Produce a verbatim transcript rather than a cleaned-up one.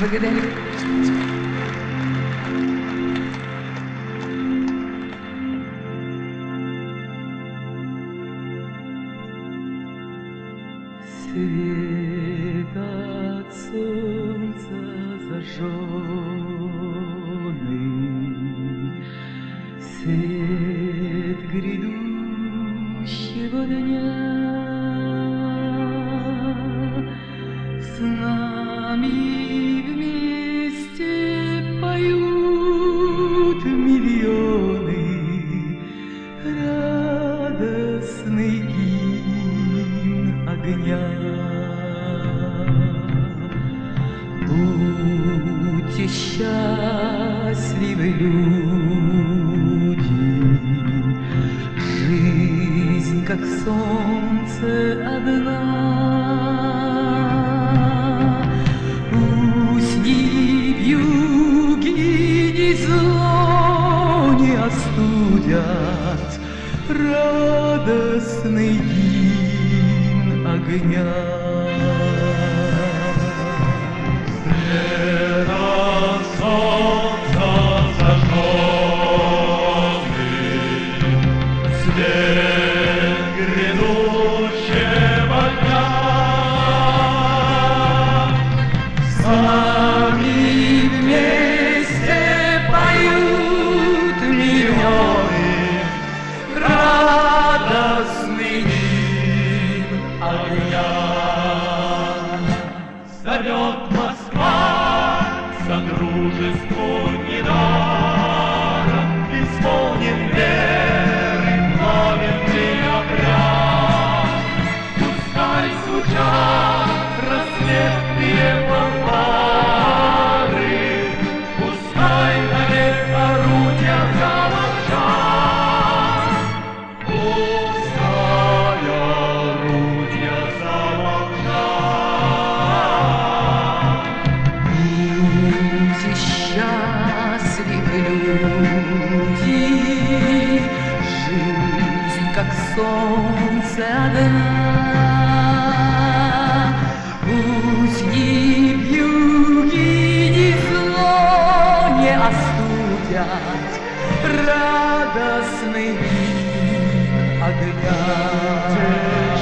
Благодарю. Свет от солнца зажженный, свет грядущего дня. С нами вместе поют миллионы, радостный гимн огня. Будьте счастливы, люди, жизнь, как солнце, одна. Пусть ни вьюги, ни зло не остудят радостный гимн огня. Зовет Москва содружеству недаром, исполнен веры пламенный обряд. Пускай звучат рассветные фанфары, пускай навек орудия замолчат, пускай орудия замолчат. Будьте счастливы, люди, жизнь, как солнце, одна. Пусть ни вьюги, ни зло не остудят радостный гимн огня.